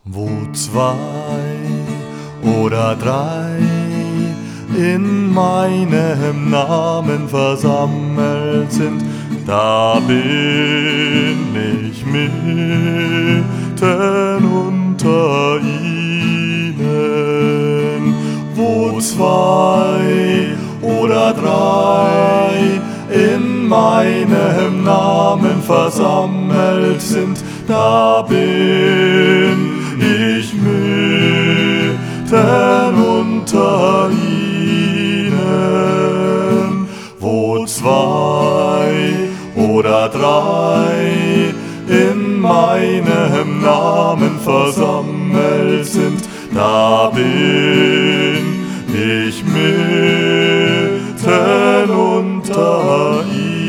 Wo zwei oder drei in meinem Namen versammelt sind, da bin ich mitten unter ihnen. Wo zwei oder drei in meinem Namen versammelt sind, da bin ich mitten unter ihnen. Wo zwei oder drei in meinem Namen versammelt sind, da bin ich mitten unter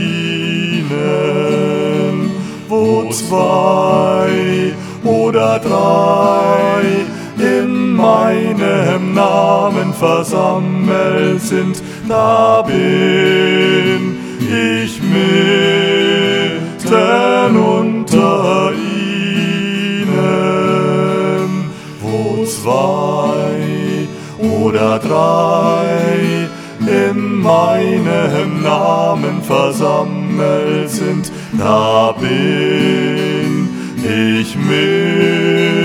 ihnen. Wo zwei oder drei in meinem Namen versammelt sind, da bin ich mitten unter ihnen. Wo zwei oder drei in meinem Namen versammelt sind, da bin ich mitten